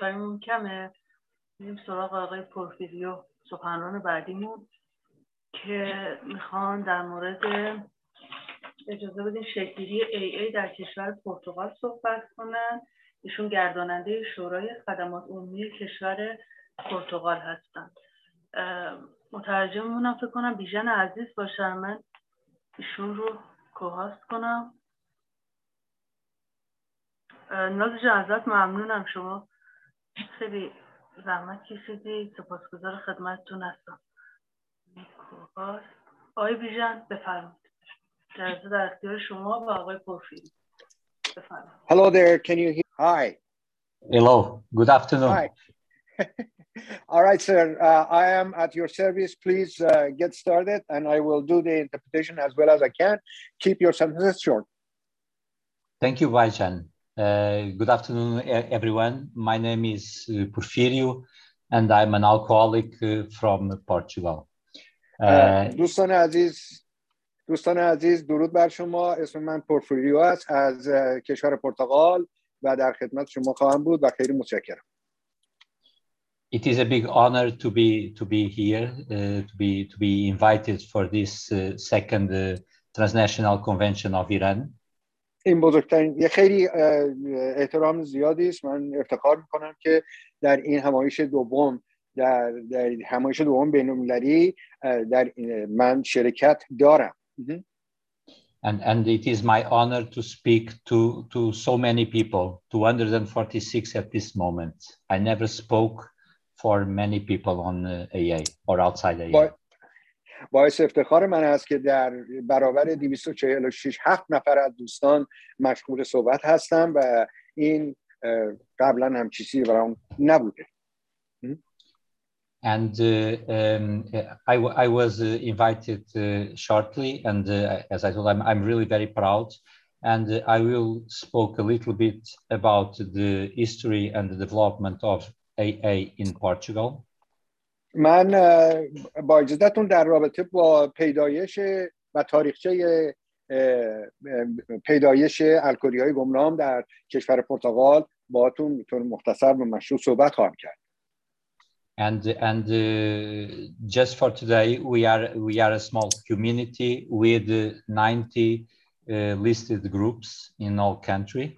تایمون کمه، میریم سراغ آقای پورفیریو سخنران بعدیمون که میخوان در مورد اجازه بدین شکل‌گیری AA در کشور پرتغال صحبت کنن. ایشون گرداننده شورای خدمات عمومی کشور پرتغال هستن. مترجممونم فکر کنم بیژن عزیز باشن. من ایشون رو کوهاست کنم. ناز جان ازت ممنونم، شما خیلی زحمت کشیدی، سپاسگزار خدمتتون هستم. کوهاست آقای بیژن بفرمایید، جلسه در اختیار شما و آقای پورفیری. بفرمایید. Hello there, can you hear? Hi. Hello, good afternoon. Hi. All right, sir. I am at your service. Please get started, and I will do the interpretation as well as I can. Keep your sentences short. Thank you, Vajan. Good afternoon, everyone. My name is Porfirio, and I'm an alcoholic from Portugal. دوستان عزیز درود بر شما. اسم من پورفیریو است از کشور پرتغال و در خدمت شما خواهم بود و خیلی متشکرم. It is a big honor to be here, to be invited for this second transnational convention of Iran. این بزرگترین، خیلی احترام زیادی است. من افتخار میکنم که در این همایش دوم بین‌المللی در من شرکت دارم. And it is my honor to speak to so many people, 246 at this moment. I never spoke for many people on AA or outside AA. باعث افتخار من است که در برابر 246 نفر از دوستان مشغول صحبت هستم و این قبلا هم چیزی برام نبوده. And I was invited shortly, and as I told, I'm really very proud, and I will spoke a little bit about the history and the development of AA in Portugal. من با اجازهتون در رابطه با پیدایش و تاریخچه پیدایش الکلی‌های گمنام در کشور پرتغال باهاتون به طور مختصر و مشروع صحبت خواهم کرد. And just for today, we are a small community with 90 listed groups in all country.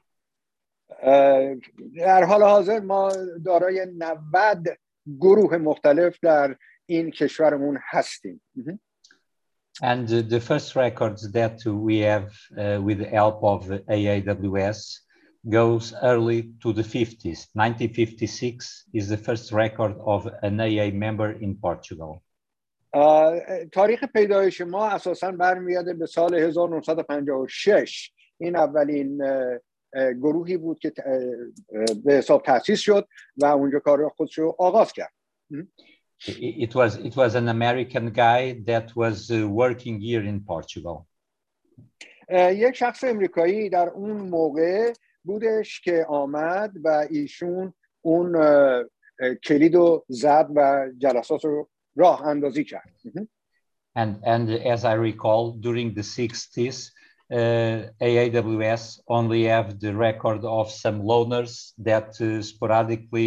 در حال حاضر ما دارای 90 گروه مختلف در این کشورمون هستیم. And the first records that we have with the help of AAWS goes early to the 50s. 1956 is the first record of an AA member in Portugal. تاریخ پیدایش ما اساساً برمیگرده به سال 1956. این اولین گروهی بود که به حساب تأسیس شد و اونجا کار خودش رو آغاز کرد. It was an American guy that was working here in Portugal. یک شخص امریکایی در اون موقع بودش که آمد و ایشون اون کلیدو زد و جلسات رو راه اندازی کرد. And as I recall, during the 60s, AAWS only have the record of some loners that sporadically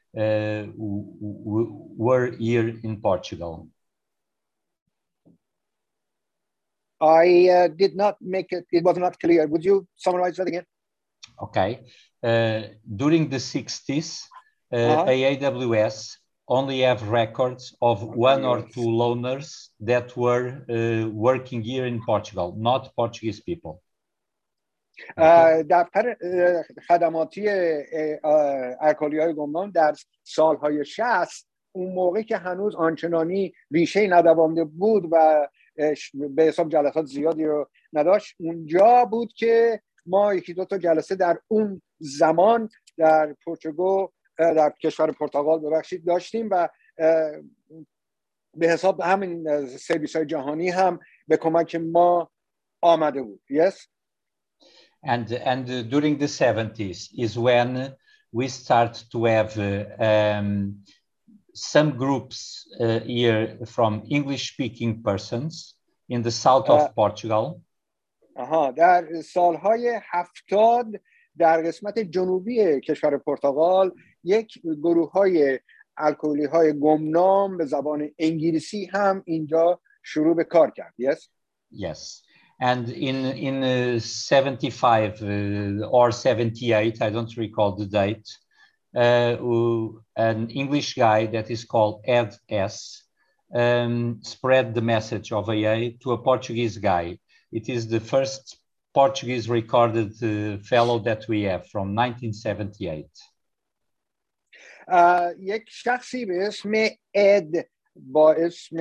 were here in Portugal. I did not make it. It was not clear. Would you summarize that again? Okay. During the 60s, AAWS only have records of one or two loners that were working here in Portugal, not Portuguese people. دفتر خدماتی الکلی‌های گمنام در سالهای 60 اون موقع که هنوز آنچنانی ریشه ندوانده بود و به حساب جلسات زیادی رو نداشت، اونجا بود که ما یکی دو تا جلسه در اون زمان در در کشور پرتغال داشتیم و به حساب همین سرویس های جهانی هم به کمک ما آمده بود. Yes? And during the 70s is when we start to have some groups here from English-speaking persons in the south of Portugal. در سالهای 70 در قسمت جنوبی کشور پرتغال یک گروه های الکلی های گمنام به زبان انگلیسی هم اینجا شروع به کار کرد. Yes? Yes. And in 75 or 78, I don't recall the date, an English guy that is called Ed S. Spread the message of AA to a Portuguese guy. It is the first Portuguese recorded fellow that we have from 1978. یک شخصی به اسم اد با اسم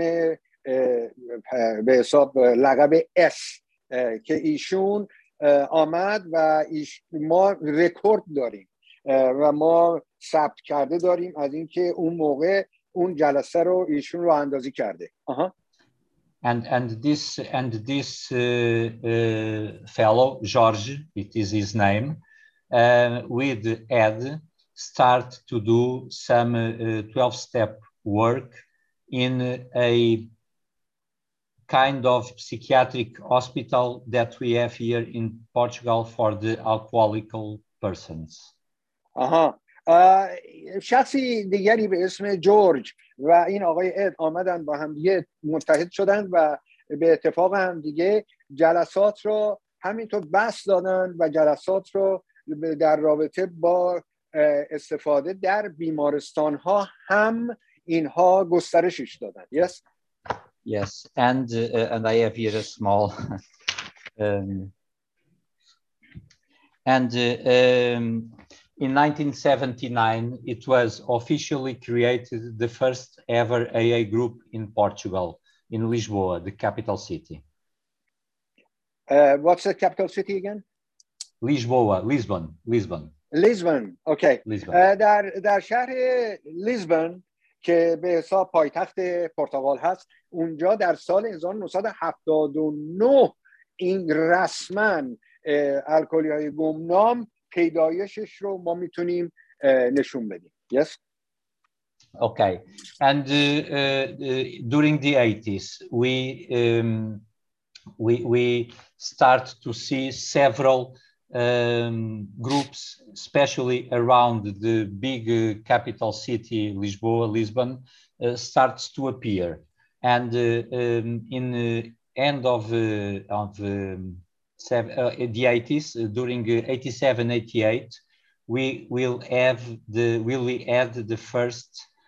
به حساب لقب اس که ایشون آمد و ما رکورد داریم و ما ثبت کرده داریم از اینکه اون موقع اون جلسه رو ایشون رو اندازی کرده. And this fellow Jorge, it is his name, with Ed start to do some 12-step work in a kind of psychiatric hospital that we have here in Portugal for the alcoholical persons. شخصی دیگری به اسم جورج و این آقای اد آمدن با هم دیگه متحد شدن و به اتفاق هم دیگه جلسات رو همینطور بس دادن و جلسات رو در رابطه با استفاده در بیمارستان ها هم اینها گسترشش دادن. Yes? Yes, and I have here a small in 1979 it was officially created the first ever AA group in Portugal, in Lisboa, the capital city. What's the capital city again? Lisboa, Lisbon. لیزبون. اوکی. در شهر لیزبون که به حساب پایتخت پرتغال هست، اونجا در سال 1979 این رسما الکلی های گمنام پیدایشش رو ما میتونیم نشون بدیم. Yes? Okay. And during the 80s we start to see several groups, especially around the big capital city, Lisbon, starts to appear. And in the end of the 80s, during 87, 88, we will add the first,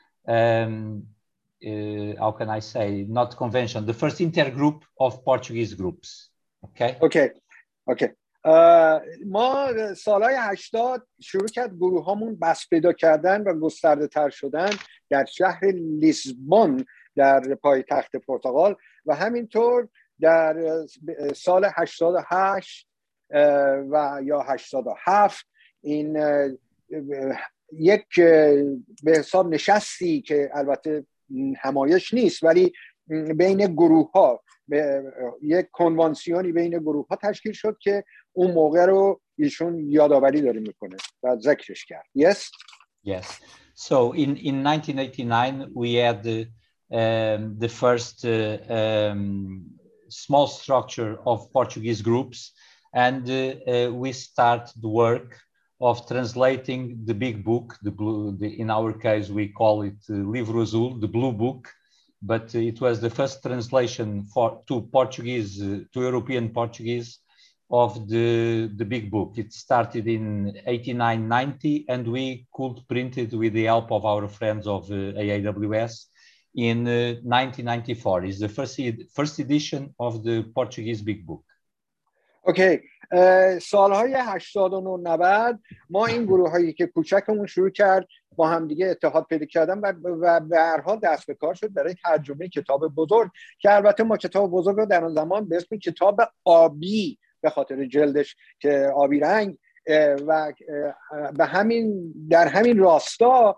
how can I say, not convention, the first intergroup of Portuguese groups. Okay? Okay. ما سالهای 80 شروع کرد گروه هامون بس پیدا کردن و گسترده تر شدن در شهر لیسبون در پایتخت پرتغال و همینطور در سال 88 و یا 87 این یک به حساب نشستی که البته همایش نیست ولی بین گروه ها یک کنوانسیونی بین گروه ها تشکیل شد که اون موقع رو ایشون یادآوری داره میکنه و ذکرش کرد. Yes? Yes. So in 1989 we had the first small structure of Portuguese groups and we start the work of translating the big book, in our case we call it Livro Azul, the blue book, but it was the first translation to Portuguese, to European Portuguese of the big book. It started in 89-90 and we could print it with the help of our friends of AAWS in 1994. It's the first edition of the Portuguese big book. اوکی. سالهای 89-90 ما این گروه هایی که کوچکمون شروع کرد با هم دیگه اتحاد پیدا کردن و به هر حال دست به کار شد برای ترجمه کتاب بزرگ که البته ما کتاب بزرگ رو در آن زمان به اسم کتاب آبی به خاطر جلدش که آبی رنگ و به همین در همین راستا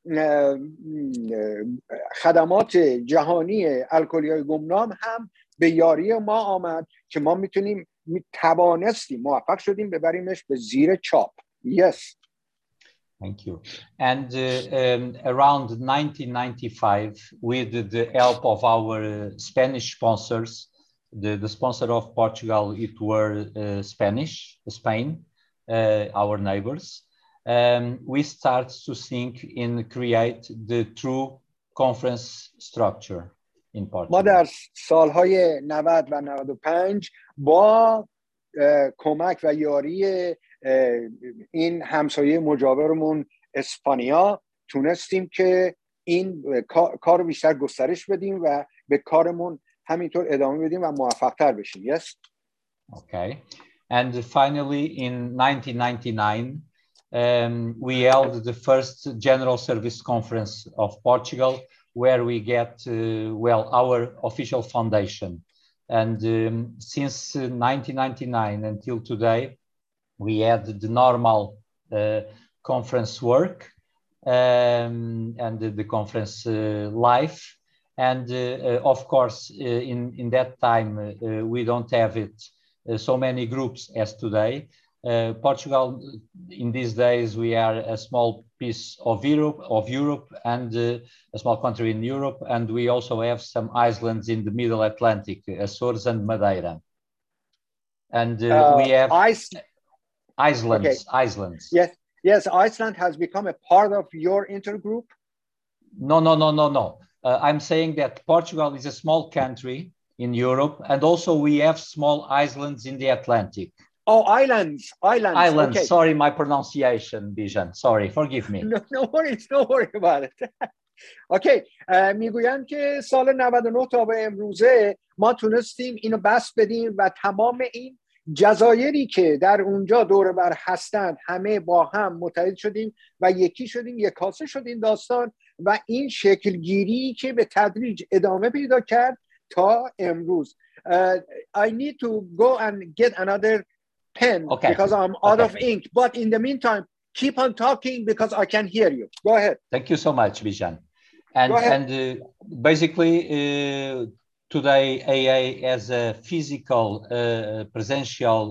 خدمات جهانی الکلی‌های گمنام هم به یاری ما آمد که ما توانستیم موفق شدیم ببریمش به زیر چاپ. Yes. Thank you. And around 1995, with the help of our Spanish sponsors, the sponsor of Portugal, it were Spain, our neighbors. we start to think in create the true conference structure in Portugal. ما در سالهای 90 و 95 با کمک و یاری این همسایه مجاورمون اسپانیا تونستیم که این کار بیشتر گسترش بدیم و به کارمون همینطور ادامه بدیم و موفق‌تر بشیم. Yes. Okay. And finally in 1999 we held the first General Service Conference of Portugal where we get our official foundation. And since 1999 until today we had the normal conference work and the conference life. And of course, in that time, we don't have it so many groups as today. Portugal, in these days, we are a small piece of Europe and a small country in Europe. And we also have some islands in the Middle Atlantic, Açores and Madeira. And we have islands, okay. Islands. Yes, Iceland has become a part of your intergroup? No. I'm saying that Portugal is a small country in Europe, and also we have small islands in the Atlantic. Oh, islands. Okay. Sorry, my pronunciation, Bijan. Sorry, forgive me. No worries about it. اوکی میگویم که سال 99 تا به امروزه ما تونستیم اینو بس بدیم و تمام این جزایری که در اونجا دور بر هستند همه با هم متحد شدیم و یکی شدیم، یک کاسه شدیم داستان و این شکلگیری که به تدریج ادامه پیدا کرد تا امروز. I need to go and get another pen because I'm out of ink, but in the meantime keep on talking because I can hear you. Go ahead. Thank you so much, Bijan. And basically today AA has a physical presential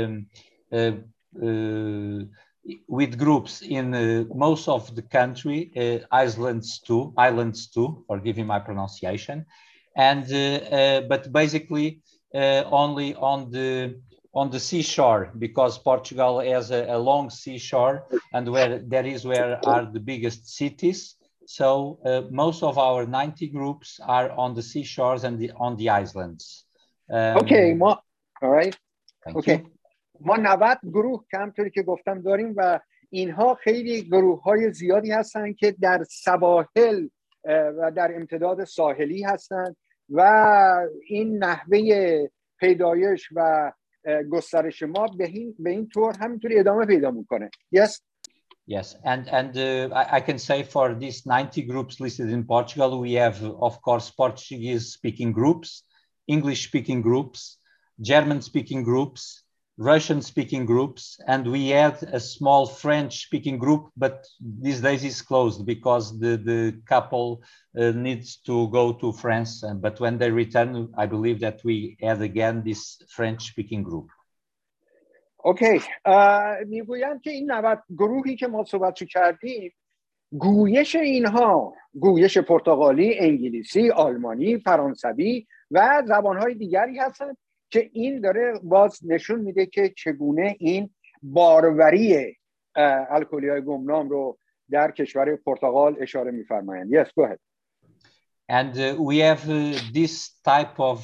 with groups in most of the country, islands too, forgive my pronunciation, and but basically only on the seashore, because Portugal has a long seashore, and where are the biggest cities. So most of our 90 groups are on the seashores and on the islands. Okay, all right. Okay. ما 90 گروه همونطوری که گفتم داریم و اینها خیلی گروه‌های زیادی هستن که در سواحل و در امتداد ساحلی هستن و این نحوه پیدایش و گسترش ما به این طور همینطوری ادامه پیدا میکنه. Yes, and I can say for these 90 groups listed in Portugal, we have, of course, Portuguese-speaking groups, English-speaking groups, German-speaking groups, Russian-speaking groups, and we had a small French-speaking group, but these days it's closed because the couple needs to go to France. But when they return, I believe that we have again this French-speaking group. اوکی میگویم که این 90 گروهی که ما صحبتشو کردیم گویش اینها گویش پرتغالی، انگلیسی، آلمانی، فرانسوی و زبانهای دیگری هستند که این داره باز نشون میده که چگونه این باروری الکلی‌های گمنام رو در کشور پرتغال اشاره می‌فرمایند. Yes, go ahead. And we have this type of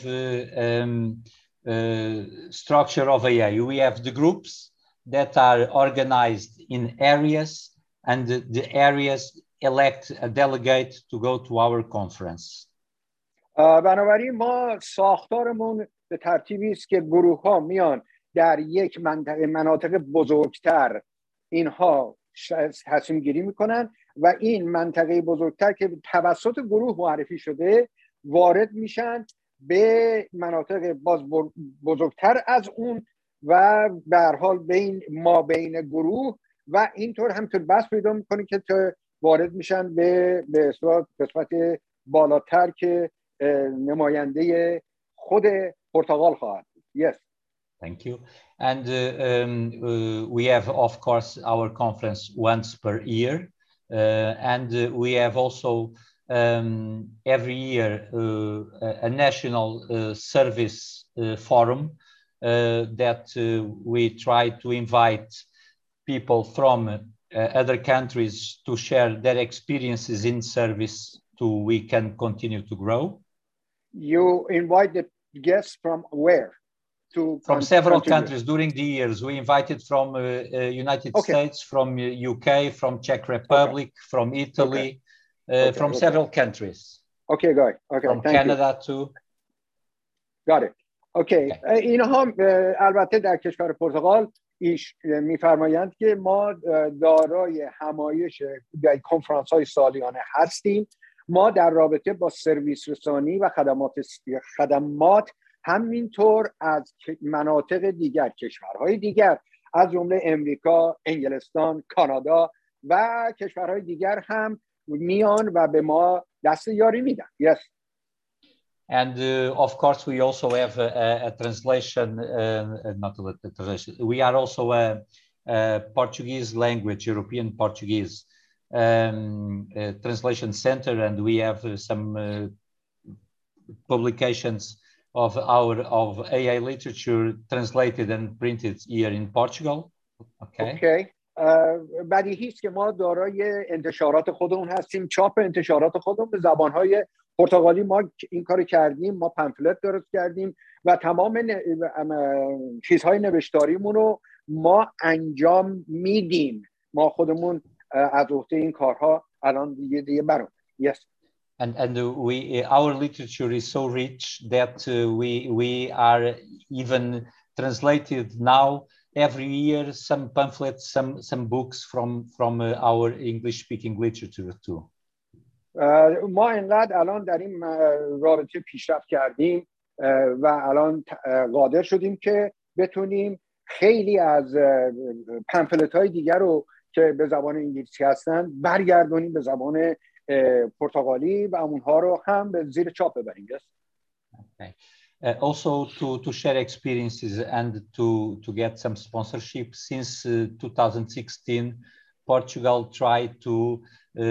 structure of AA. We have the groups that are organized in areas, and the areas elect a delegate to go to our conference. بنابراین ما ساختارمون به ترتیبی است که گروه ها میان در یک مناطق بزرگتر اینها تصمیم گیری میکنن و این منطقه بزرگتر که توسط گروه معرفی شده وارد میشن به مناطق باز بزرگتر از اون و به هر حال بین گروه و اینطور همینطور بس پیدا میکنه که وارد میشن به قسمت بالاتر که نماینده خود پرتغال خواهد. Yes. Thank you. And we have, of course, our conference once per year, and we have also every year a national service forum that we try to invite people from other countries to share their experiences in service we can continue to grow. You invite the guests from where? From several countries during the years. We invited from United States, from UK, from Czech Republic, from Italy, from several countries. Okay, guy. Okay, from thank Canada you. too. Got it. Okay. اینها البته در کشور پرتغال میفرمایند که ما دارای همایش کنفرانس های سالیانه هستیم. ما در رابطه با سرویس رسانی و خدمات همینطور از مناطق دیگر، کشورهای دیگر از جمله امریکا، انگلستان، کانادا و کشورهای دیگر هم میان و به ما دست یاری میدن. Yes. And of course, we also have a translation, not a translation. We are also a Portuguese language, European Portuguese translation center, and we have some publications of AA literature translated and printed here in Portugal. Okay. بدیهی است که ما دارای انتشارات خودمون هستیم، چاپ انتشارات خودمون به زبانهای پرتغالی. ما این کار کردیم، ما پمفلت درست کردیم و تمام چیزهای نوشتاریمون رو ما انجام میدیم. ما خودمون از عهده این کارها الان دیگه برام. Yes. And our literature is so rich that we are even translated now every year some pamphlets, some books from our English-speaking literature too. ما اینقدر الان در این رابطه پیشرفت کردیم و الان قادر شدیم که بتونیم خیلی از پمفلت های دیگر رو که به زبان انگلیسی هستن برگردونیم به زبان پرتغالی و اونها رو هم به زیر چاپ ببریم. Okay. Also to share experiences and to get some sponsorship. Since 2016, Portugal tried to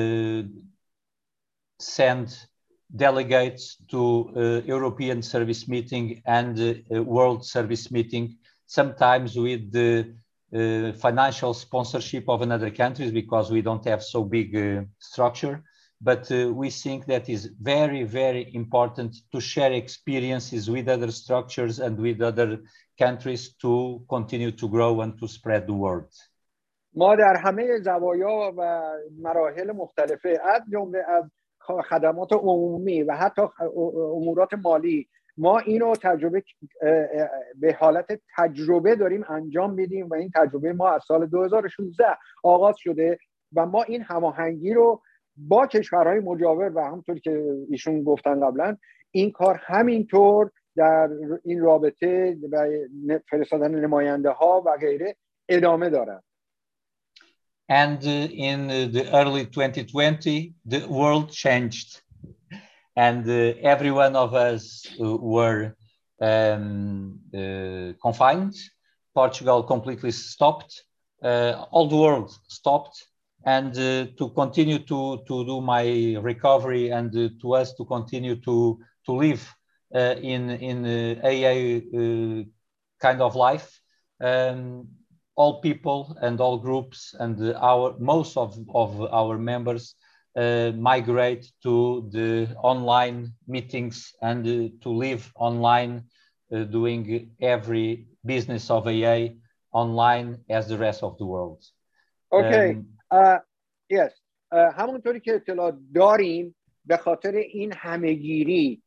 send delegates to European Service Meeting and World Service Meeting, sometimes with the financial sponsorship of another countries because we don't have so big structure. But we think that is very, very important to share experiences with other structures and with other countries to continue to grow and to spread the word. ما در همه زوایا و مراحل مختلفه از جمله از خدمات عمومی و حتی امورات مالی ما اینو تجربه به حالت تجربه داریم انجام میدیم و این تجربه ما از سال 2016 آغاز شده و ما این هماهنگی رو با کشورهای مجاور و همونطور که ایشون گفتن قبلا این کار همینطور در این رابطه و فرستادن نماینده ها و غیره ادامه دارد. And in the early 2020, the world changed, and every one of us were confined. Portugal completely stopped. All the world stopped. And to continue to do my recovery and to us to continue to live in AA kind of life, all people and all groups and most of our members migrate to the online meetings and to live online, doing every business of AA online as the rest of the world. Okay. Yes. همونطوری که اطلاع داریم به خاطر این همهگیری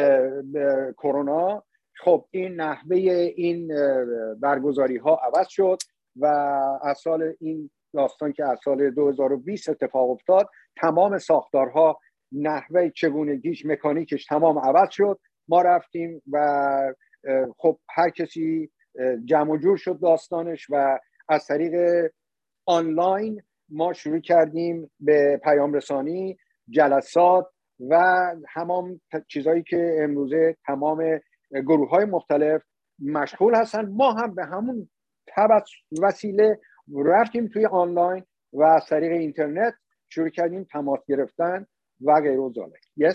کرونا خب این نحوه این برگزاری ها عوض شد و از سال این داستان که از سال 2020 اتفاق افتاد تمام ساختارها نحوه چگونگیش مکانیکش تمام عوض شد. ما رفتیم و خب هر کسی جمع و جور شد داستانش و از طریق آنلاین ما شروع کردیم به پیام رسانی، جلسات و تمام چیزایی که امروزه تمام گروه‌های مختلف مشغول هستن. ما هم به همون وسیله رفتیم توی آنلاین و از طریق اینترنت شروع کردیم تماس گرفتن و غیره و ذالک. Yes.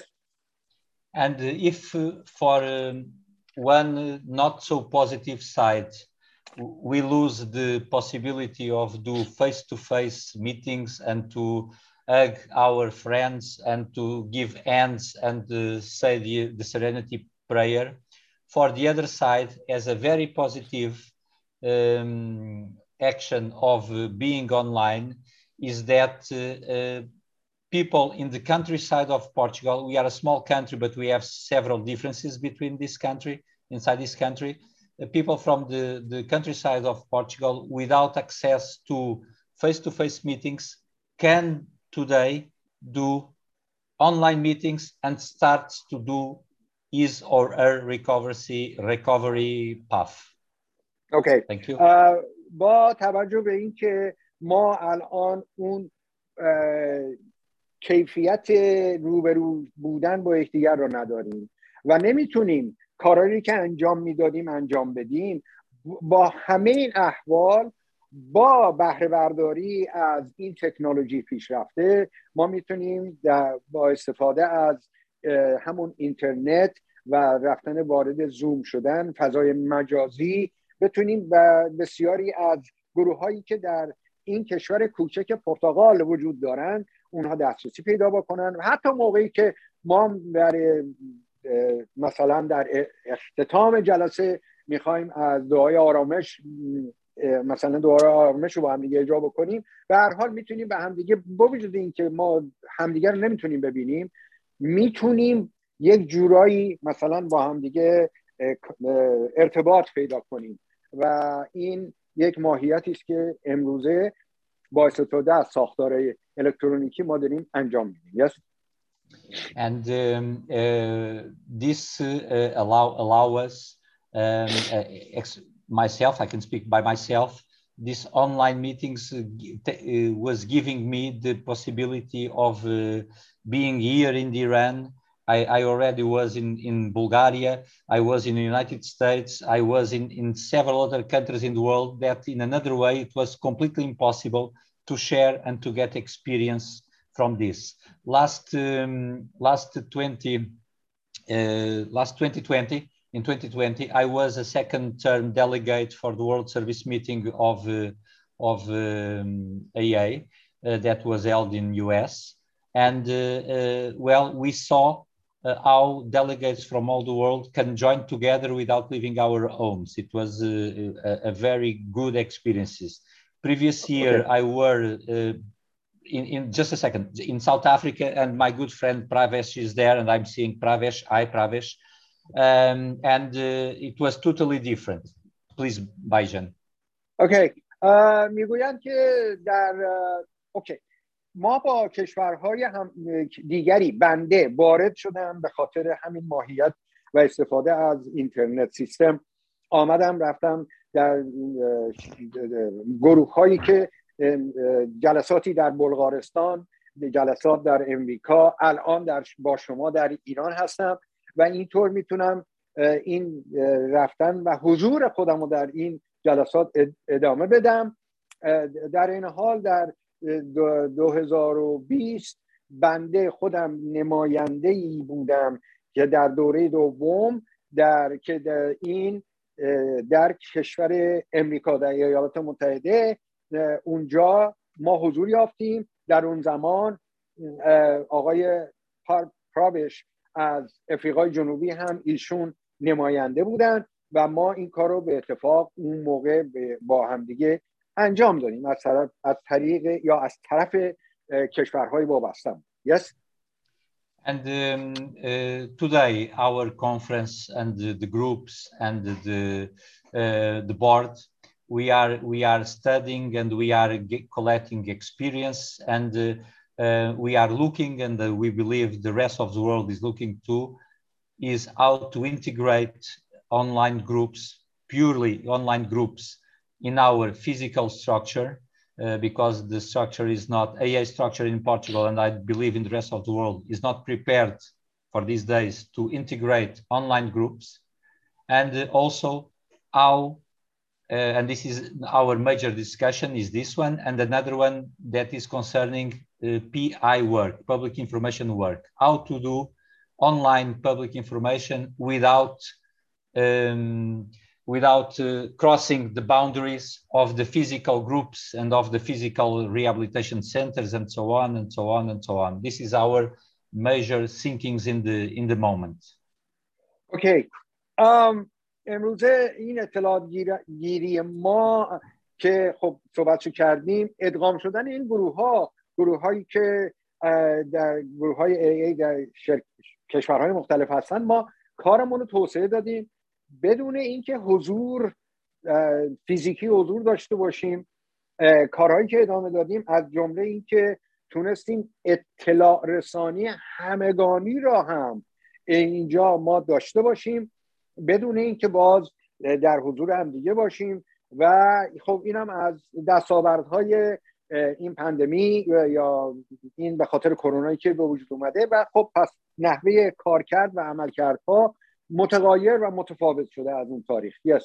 And if for one not so positive side we lose the possibility of do face-to-face meetings and to hug our friends and to give hands and say the Serenity Prayer. For the other side, as a very positive action of being online, is that people in the countryside of Portugal, we are a small country, but we have several differences between this country, inside this country. People from the countryside of Portugal without access to face-to-face meetings can today do online meetings and start to do his or her recovery path. Okay. Thank you. با توجه به اینکه ما الان اون کیفیت روبرو بودن با یکدیگر رو نداریم و نمیتونیم کارایی که انجام میدادیم انجام بدیم، با همه این احوال با بهره برداری از این تکنولوژی پیشرفته ما میتونیم با استفاده از همون اینترنت و رفتن وارد زوم شدن، فضای مجازی، بتونیم به بسیاری از گروه هایی که در این کشور کوچک پرتغال وجود دارن اونها دسترسی پیدا بکنن. حتی موقعی که ما مثلا در اختتام جلسه میخوایم از دعای آرامش مثلا دعای آرامش رو با هم دیگه اجرا بکنیم، به هر حال میتونیم به هم دیگه، با وجود این که ما همدیگه رو نمیتونیم ببینیم، میتونیم یک جورایی مثلا با هم دیگه ارتباط پیدا کنیم و این یک ماهیتی است که امروزه با استفاده از ساختار الکترونیکی ما داریم انجام میدیم. Yes? And this allow us, myself, I can speak by myself, this online meetings was giving me the possibility of being here in Iran. I already was in Bulgaria, I was in the United States, I was in several other countries in the world that in another way it was completely impossible to share and to get experience from this. Last 2020, in 2020, I was a second-term delegate for the World Service Meeting of AA that was held in US. And well, we saw how delegates from all the world can join together without leaving our homes. It was a very good experiences. Previous year, okay. I were in just a second in South Africa, and my good friend Pravesh is there, and I'm seeing Pravesh. Hi, Pravesh. And it was totally different. Please, Bayjan. Okay. میگویند که در اوکی ما با کشورهای هم دیگری بنده وارد شدم به خاطر همین ماهیت و استفاده از اینترنت سیستم. آمدم رفتم در گروه هایی که جلساتی در بلغارستان، جلسات در امریکا، الان با شما در ایران هستم و اینطور میتونم این رفتن و حضور خودم رو در این جلسات ادامه بدم. در این حال در 2020 بنده خودم نماینده‌ای بودم که در دوره دوم در کشور امریکا، در ایالات متحده، اونجا ما حضور یافتیم. در اون زمان آقای پراوش از افریقای جنوبی هم ایشون نماینده بودن و ما این کار رو به اتفاق اون موقع با هم دیگه انجام دادیم از طریق یا از طرف کشورهای وابسته. Yes? And today our conference and the groups and the board, we are studying and we are collecting experience, and we are looking, and we believe the rest of the world is looking too, is how to integrate online groups, purely online groups, in our physical structure, because the structure is not, AA structure in Portugal, and I believe in the rest of the world, is not prepared for these days to integrate online groups. And also how, and this is our major discussion, is this one, and another one that is concerning PI work, public information work, how to do online public information without without crossing the boundaries of the physical groups and of the physical rehabilitation centers and so on and so on and so on. This is our major thinkings in the moment. Okay. امروزه این اطلاعات گیری ما که خب صحبتشو کردیم، ادغام شدن این گروه‌هایی که در گروه‌های AA در کشورهای مختلف هستن، ما کارمون رو توسعه دادیم بدون اینکه فیزیکی حضور داشته باشیم. کارهایی که ادامه دادیم از جمله اینکه تونستیم اطلاع رسانی همگانی را هم اینجا ما داشته باشیم بدون اینکه باز در حضور هم دیگه باشیم و خب اینم از دستاوردهای این پاندمی یا این به خاطر کرونایی که به وجود اومده و خب پس نحوه کارکرد و عملکردها متغایر و متفاوت شده از اون تاریخ. Yes.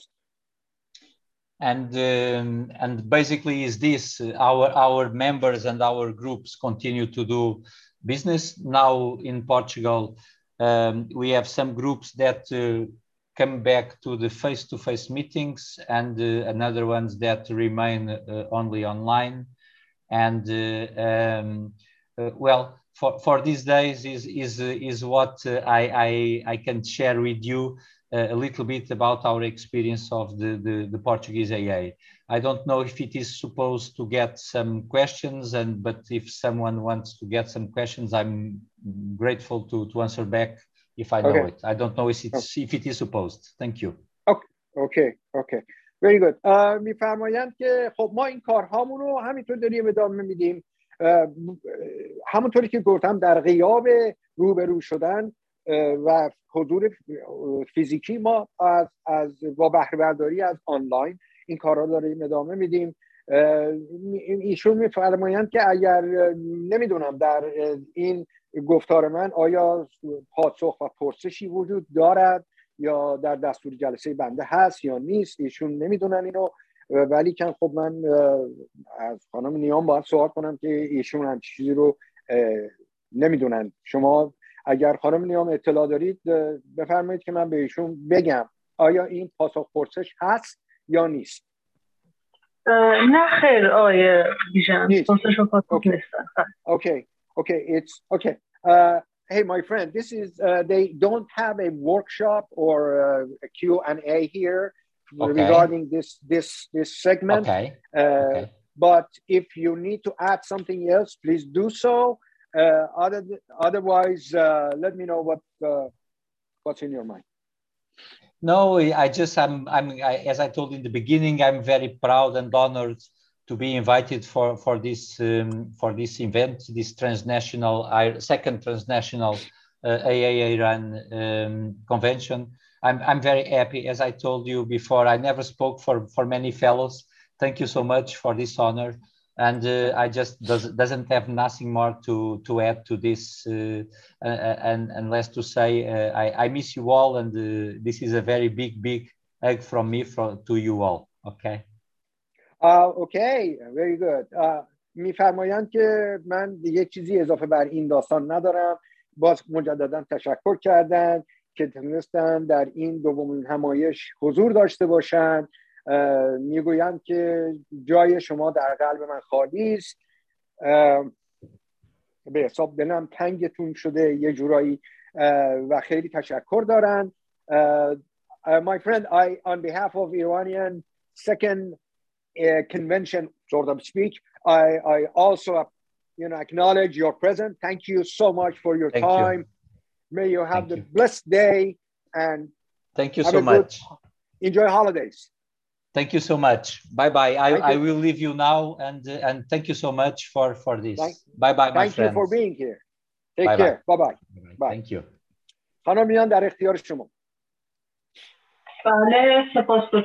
And basically is this our members and our groups continue to do business now in Portugal. We have some groups that come back to the face-to-face meetings and another ones that remain only online. And well, for these days is what I can share with you a little bit about our experience of the Portuguese AA. I don't know if it is supposed to get some questions, but if someone wants to get some questions, I'm grateful to answer back if I know it. I don't know if it is supposed. Thank you. Okay. Very good. میفرمایند که خب ما این کارهامون رو همینطور داریم ادامه میدیم، همونطوری که گفتم در غیاب روبرو شدن و حضور فیزیکی ما با بهره برداری از آنلاین این کارها داریم ادامه میدیم. ایشون میفرمایند که اگر نمیدونم در این گفتار من آیا پاسخ و پرسشی وجود دارد یا در دستور جلسه بنده هست یا نیست، ایشون نمیدونن اینو، ولی که خب من از خانم نیام باید سوال کنم که ایشون هم چیزی رو نمیدونن. شما اگر خانم نیام اطلاع دارید بفرمایید که من به ایشون بگم آیا این پاسخ پرسش هست یا نیست. نه خیر آقای بیژن، پرسش و پاسخ نیستن. Okay. Hey, my friend, this is they don't have a workshop or a Q&A here regarding this segment. Okay. But if you need to add something else, please do so. Otherwise, let me know what's in your mind. No, as I told in the beginning, I'm very proud and honored to be invited for this event, this second transnational AA Iran convention. I'm very happy. As I told you before, I never spoke for many fellows. Thank you so much for this honor. And I just doesn't have nothing more to add to this, and unless to say I miss you all, and this is a very big hug from me to you all. Okay. Okay, very good. میفرمایند که من دیگه چیزی اضافه بر این داستان ندارم. باز مجددا تشکر کردن که تونستن در این دومین همایش حضور داشته باشند. میگویند که جای شما در قلب من خالی است. به حساب دلم تنگتون شده یه جورایی و خیلی تشکر دارن. My friend, on behalf of Iranian second convention, sort of speak, I also acknowledge your presence. Thank you so much for your time. May you have the blessed day and thank you so much. Enjoy holidays. Thank you so much. Bye-bye. I will leave you now, and thank you so much for this. Bye-bye, my friends. Thank you for being here. Take care. Bye-bye. Bye. Thank you. خانم میان در اختیار شما. بله، سپاس.